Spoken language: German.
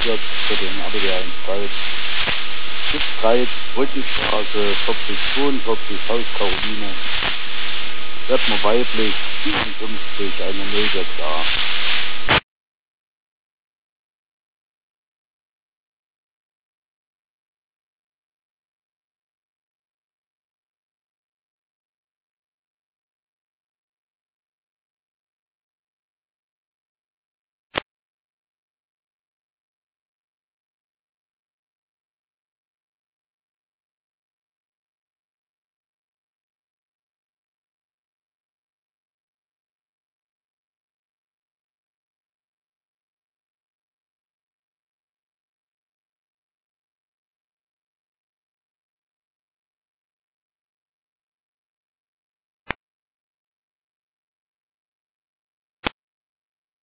jetzt für den Adrian Streit. Streit, Brückenstraße, 4042, Haus Caroline. Wird man weiblich, 57, eine 06a.